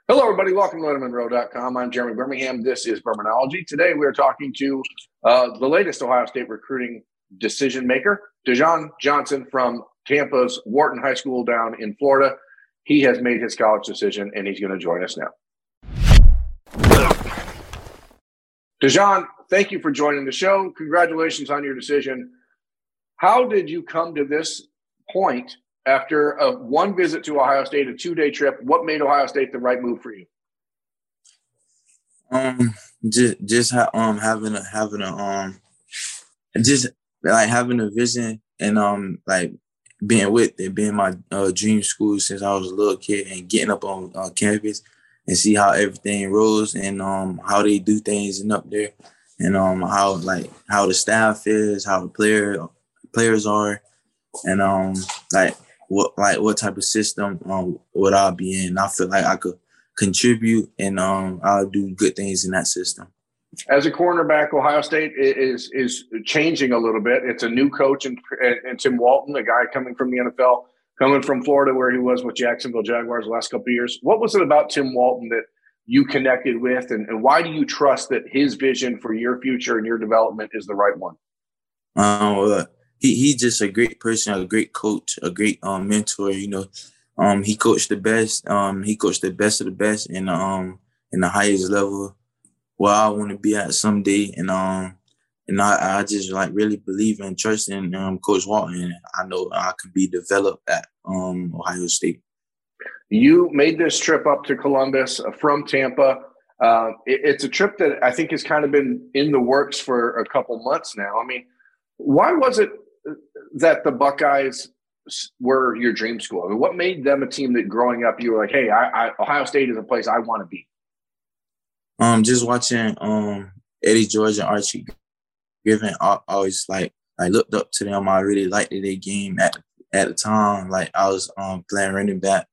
Hello, everybody. Welcome to LettermanRow.com. I'm Jeremy Birmingham. This is Bermanology. Today, we're talking to the latest Ohio State recruiting decision maker, Dejon Johnson from Tampa's Wharton High School down in Florida. He has made his college decision, and he's going to join us now. Dejon, thank you for joining the show. Congratulations on your decision. How did you come to this point after one visit to Ohio State, a 2-day trip? What made Ohio State the right move for you? Having a vision and being my dream school since I was a little kid, and getting up on campus and see how everything rolls and how they do things and up there, and how the staff is, how the players are, and what type of system would I be in. I feel like I could contribute, and I'll do good things in that system. As a cornerback, Ohio State is changing a little bit. It's a new coach and Tim Walton, a guy coming from the NFL, coming from Florida where he was with Jacksonville Jaguars the last couple of years. What was it about Tim Walton that you connected with, and why do you trust that his vision for your future and your development is the right one? He's just a great person, a great coach, a great mentor. He coached the best. He coached the best of the best in the highest level where I want to be at someday. And I just really believe and trust in Coach Walton. I know I can be developed at Ohio State. You made this trip up to Columbus from Tampa. It's a trip that I think has kind of been in the works for a couple months now. I mean, why was it that the Buckeyes were your dream school? I mean, what made them a team that growing up you were like, hey, Ohio State is a place I want to be? Just watching Eddie George and Archie Griffin, I always I looked up to them. I really liked their game at the time. I was playing running back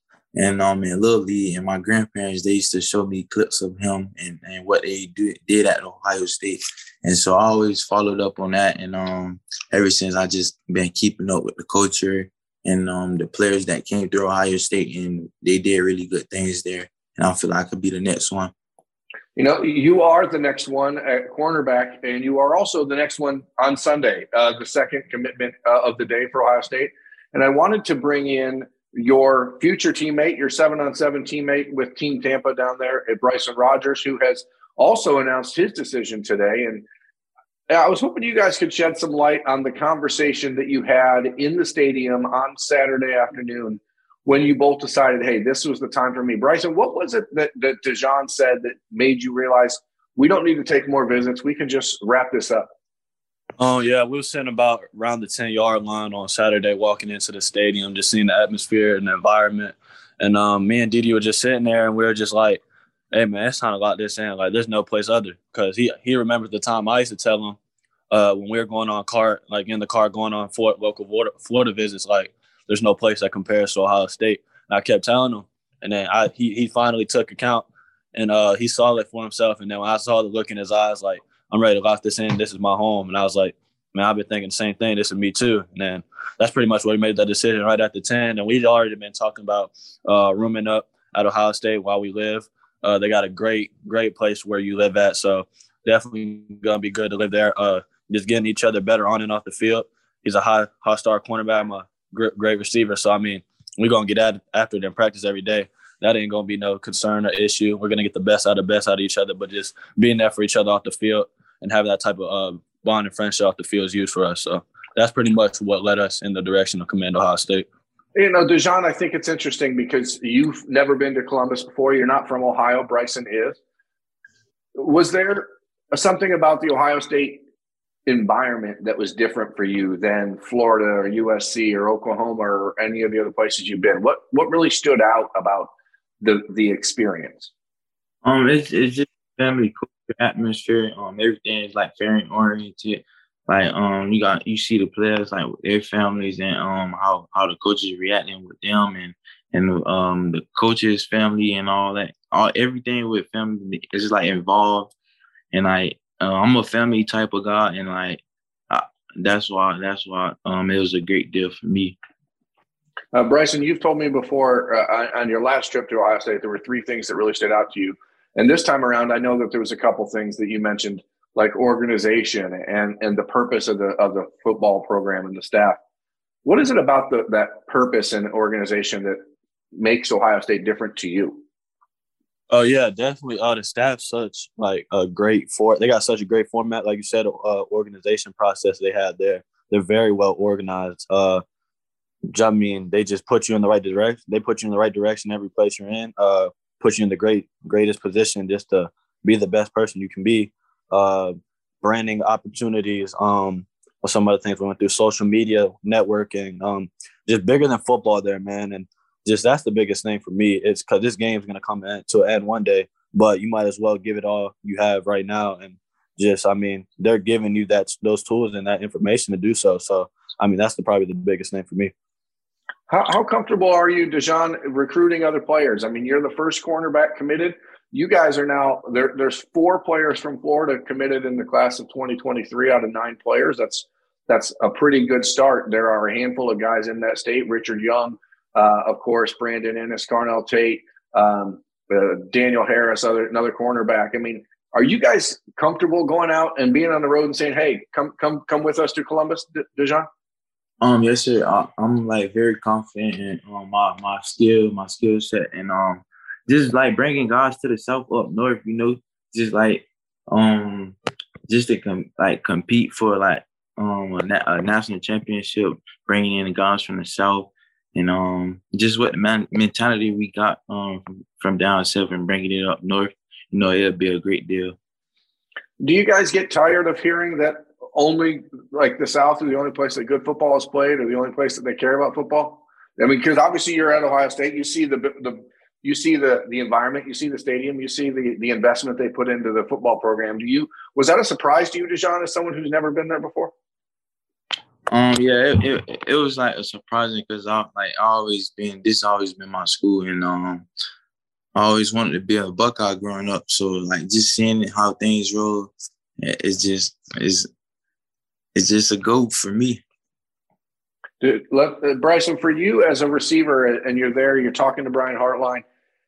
and in Little League, and my grandparents, they used to show me clips of him and what they did at Ohio State. And so I always followed up on that. And ever since, I just been keeping up with the culture and the players that came through Ohio State, and they did really good things there. And I feel like I could be the next one. You know, you are the next one at cornerback, and you are also the next one on Sunday, the second commitment of the day for Ohio State. And I wanted to bring in your future teammate, your 7-on-7 teammate with Team Tampa down there at Bryson Rogers, who has also announced his decision today. And I was hoping you guys could shed some light on the conversation that you had in the stadium on Saturday afternoon when you both decided, hey, this was the time for me. Bryson, what was it that Dejon said that made you realize we don't need to take more visits, we can just wrap this up? Oh, yeah, we were sitting about around the 10-yard line on Saturday, walking into the stadium, just seeing the atmosphere and the environment. And me and Didi were just sitting there, and we were just like, hey, man, it's time to lock this in. There's no place other. Because he remembers the time I used to tell him when we were going on in the car going on local Florida visits, there's no place that compares to Ohio State. And I kept telling him. And then he finally took account, and he saw it for himself. And then when I saw the look in his eyes, I'm ready to lock this in. This is my home. And I was like, man, I've been thinking the same thing. This is me too. And then that's pretty much what we made that decision right after 10. And we'd already been talking about rooming up at Ohio State while we live. They got a great, great place where you live at. So definitely going to be good to live there. Just getting each other better on and off the field. He's a high-star cornerback. I'm a great receiver. So, I mean, we're going to get after it in practice every day. That ain't going to be no concern or issue. We're going to get the best out of each other, but just being there for each other off the field and having that type of bond and friendship off the field is huge for us. So that's pretty much what led us in the direction of Command Ohio State. You know, Dejon, I think it's interesting because you've never been to Columbus before. You're not from Ohio. Bryson is. Was there something about the Ohio State environment that was different for you than Florida or USC or Oklahoma or any of the other places you've been? What really stood out about the experience? It's just family atmosphere. Everything is family oriented. You see the players their families and how the coaches reacting with them and the coaches' family and all that. Everything with family is just involved, and I'm a family type of guy, and that's why it was a great deal for me. Bryson, you've told me before on your last trip to Ohio State, there were three things that really stood out to you. And this time around, I know that there was a couple things that you mentioned, like organization and the purpose of the football program and the staff. What is it about that purpose and organization that makes Ohio State different to you? Oh yeah, definitely. The staff such like a they got such a great format, like you said, organization process they had there. They're very well organized. I mean, they just put you in the right direction. They put you in the right direction every place you're in. Put you in the greatest position just to be the best person you can be. Branding opportunities. Some other things we went through, social media, networking. Just bigger than football there, man. And just that's the biggest thing for me. It's because this game is going to come to an end one day, but you might as well give it all you have right now. And just, I mean, they're giving you those tools and that information to do so. So, I mean, that's probably the biggest thing for me. How comfortable are you, Dejon, recruiting other players? I mean, you're the first cornerback committed. You guys are now there. There's 4 players from Florida committed in the class of 2023 out of 9 players. That's a pretty good start. There are a handful of guys in that state. Richard Young, of course, Brandon Ennis, Carnell Tate, Daniel Harris, another cornerback. I mean, are you guys comfortable going out and being on the road and saying, "Hey, come with us to Columbus, Dejon"? Yes, sir. I'm like very confident in my skill set, and just like bringing guys to the South up north, just like just to compete for like a national championship, bringing in the guys from the South, and just what the mentality we got from down south and bringing it up north, it'll be a great deal. Do you guys get tired of hearing that only like the South is the only place that good football is played, or the only place that they care about football? I mean, because obviously you're at Ohio State, you see the environment, you see the stadium, you see the investment they put into the football program. Was that a surprise to you, Dejon, as someone who's never been there before? Yeah, it was like a surprising because this always been my school, and I always wanted to be a Buckeye growing up. So like just seeing how things roll, it's just a go for me. Dude, Bryson, for you as a receiver, and you're there, you're talking to Brian Hartline.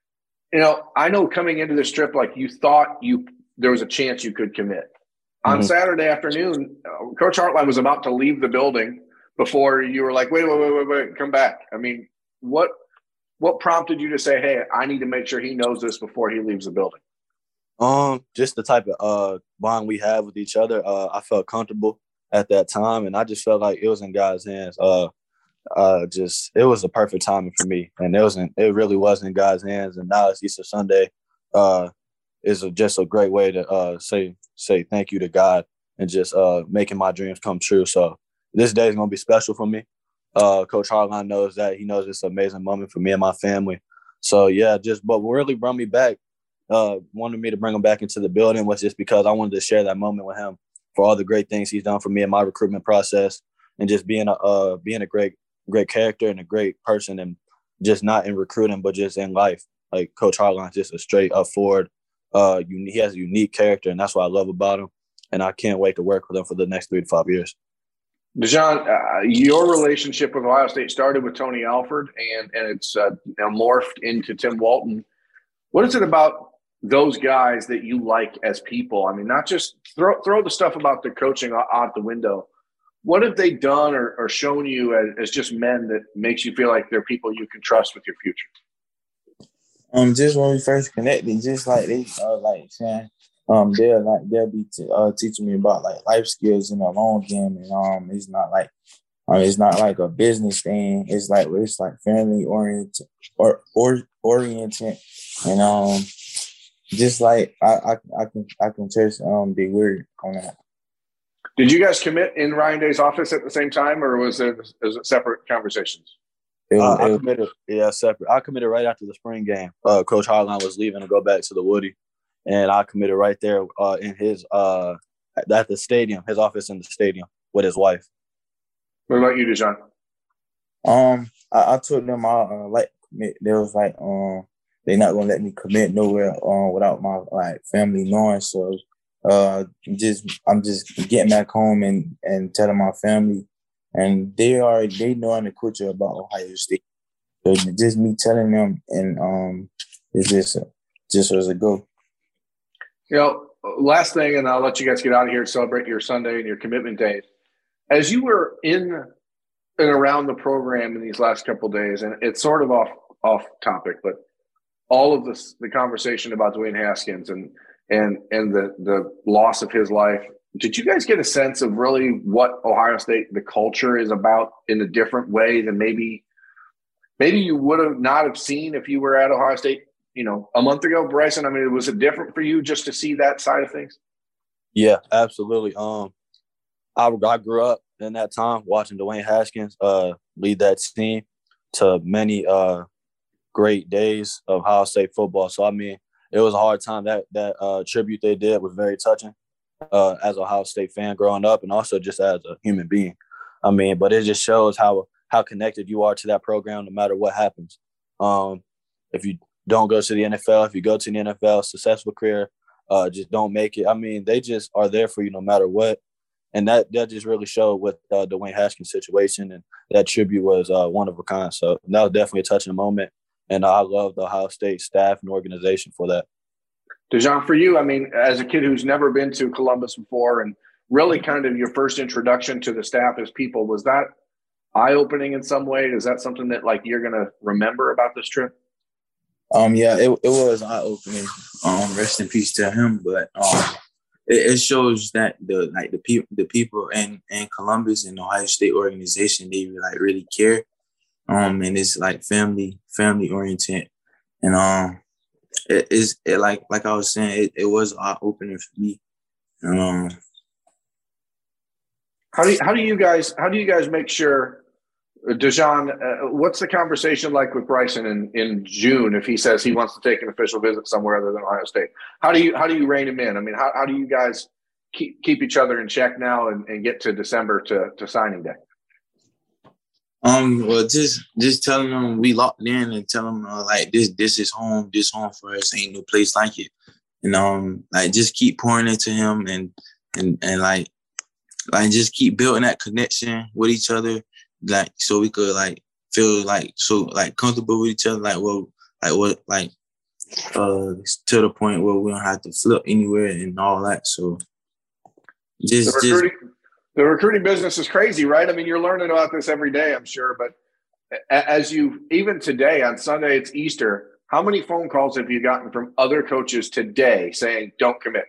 I know coming into this trip, like you thought there was a chance you could commit. Mm-hmm. On Saturday afternoon, Coach Hartline was about to leave the building before you were like, wait, come back. I mean, what prompted you to say, hey, I need to make sure he knows this before he leaves the building? Just the type of bond we have with each other. I felt comfortable at that time, and I just felt like it was in God's hands. It was the perfect timing for me, and it really was in God's hands. And now it's Easter Sunday. Is just a great way to say thank you to God and just making my dreams come true. So this day is gonna be special for me. Coach Hartline knows that. He knows it's an amazing moment for me and my family. So yeah, but what really brought me back, wanted me to bring him back into the building was just because I wanted to share that moment with him for all the great things he's done for me in my recruitment process, and just being a great character and a great person, and just not in recruiting but just in life. Like Coach Hartline's just a straight up forward. He has a unique character, and that's what I love about him. And I can't wait to work with him for the next 3 to 5 years. Dejon, your relationship with Ohio State started with Tony Alford, and it's now morphed into Tim Walton. What is it about those guys that you like as people? I mean, not just throw the stuff about the coaching out the window. What have they done or shown you as just men that makes you feel like they're people you can trust with your future? Just when we first connected, just like they like saying, they'll be teaching me about like life skills in the long game, and it's not like a business thing. It's like family oriented or oriented, and just like I can trust the word on that. Did you guys commit in Ryan Day's office at the same time, or was it separate conversations? I committed, separate. I committed right after the spring game. Coach Hartline was leaving to go back to the Woody, and I committed right there in his at the stadium, his office in the stadium with his wife. What about you, Dejon? I told them commit. They was like they're not gonna let me commit nowhere without my like family knowing. So I'm just getting back home and telling my family. And they know I'm the coach about Ohio State. So just me telling them, and it's just as a go. Last thing, and I'll let you guys get out of here and celebrate your Sunday and your commitment days. As you were in and around the program in these last couple of days, and it's sort of off topic, but all of the conversation about Dwayne Haskins and the loss of his life, did you guys get a sense of really what Ohio State, the culture is about in a different way than maybe you would have not have seen if you were at Ohio State, a month ago, Bryson? I mean, was it different for you just to see that side of things? Yeah, absolutely. I grew up in that time watching Dwayne Haskins lead that team to many great days of Ohio State football. So, I mean, it was a hard time. That tribute they did was very touching as an Ohio State fan growing up, and also just as a human being. I mean, but it just shows how connected you are to that program no matter what happens. If you don't go to the NFL, if you go to the NFL, successful career, just don't make it. I mean, they just are there for you no matter what. And that just really showed with the Dwayne Haskins situation, and that tribute was one of a kind. So that was definitely a touching moment, and I love the Ohio State staff and organization for that. DeJon, for you, I mean, as a kid who's never been to Columbus before and really kind of your first introduction to the staff as people, was that eye-opening in some way? Is that something that, you're going to remember about this trip? Yeah, it was eye-opening. Rest in peace to him. But it shows that the people in Columbus and Ohio State organization, they really care. And it's family oriented. And like I was saying, it was eye-opening for me. How do you guys make sure, DeJon, what's the conversation like with Bryson in June if he says he wants to take an official visit somewhere other than Ohio State? How do you rein him in? I mean, how do you guys keep each other in check now and get to December to signing day? Well, just telling them we locked in and telling them this is home. This home for us. Ain't no place like it. And just keep pouring into him and just keep building that connection with each other. So we could feel comfortable with each other, to the point where we don't have to flip anywhere and all that. So the recruiting business is crazy, right? I mean, you're learning about this every day, I'm sure. But even today on Sunday, it's Easter. How many phone calls have you gotten from other coaches today saying don't commit?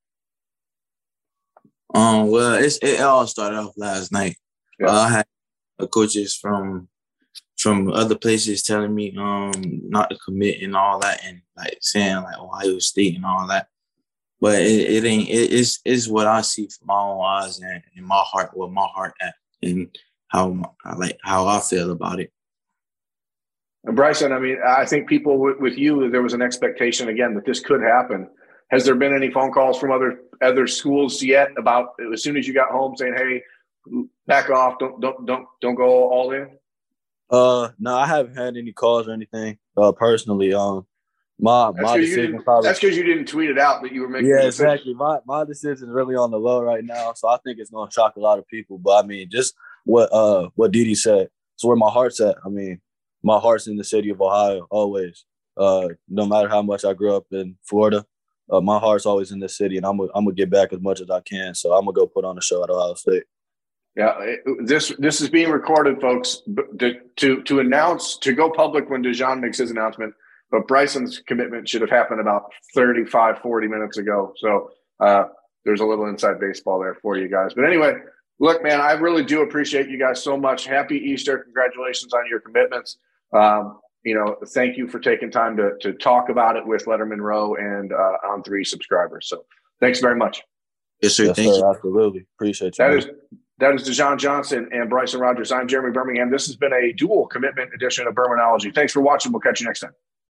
Well, it all started off last night. Yeah. I had coaches from other places telling me not to commit and all that, and saying Ohio State and all that. But it ain't. It's what I see from my own eyes and in my heart, where my heart at, and how I feel about it. And Bryson, I mean, I think people with you, there was an expectation again that this could happen. Has there been any phone calls from other schools yet about as soon as you got home saying, "Hey, back off, don't go all in"? No, I haven't had any calls or anything personally. My decision probably. That's because you didn't tweet it out that you were making. Yeah, exactly. My decision is really on the low right now, so I think it's going to shock a lot of people. But I mean, just what Didi said. It's where my heart's at. I mean, my heart's in the city of Ohio always. No matter how much I grew up in Florida, my heart's always in the city, and I'm gonna get back as much as I can. So I'm gonna go put on a show at Ohio State. Yeah, this is being recorded, folks. To announce, to go public when DeJon makes his announcement. But Bryson's commitment should have happened about 35, 40 minutes ago. So there's a little inside baseball there for you guys. But anyway, look, man, I really do appreciate you guys so much. Happy Easter. Congratulations on your commitments. Thank you for taking time to talk about it with Letterman Row and On3 subscribers. So thanks very much. Yes, sir. Thank you. Absolutely. Appreciate you. That is DeJon Johnson and Bryson Rogers. I'm Jeremy Birmingham. This has been a dual commitment edition of Bermanology. Thanks for watching. We'll catch you next time.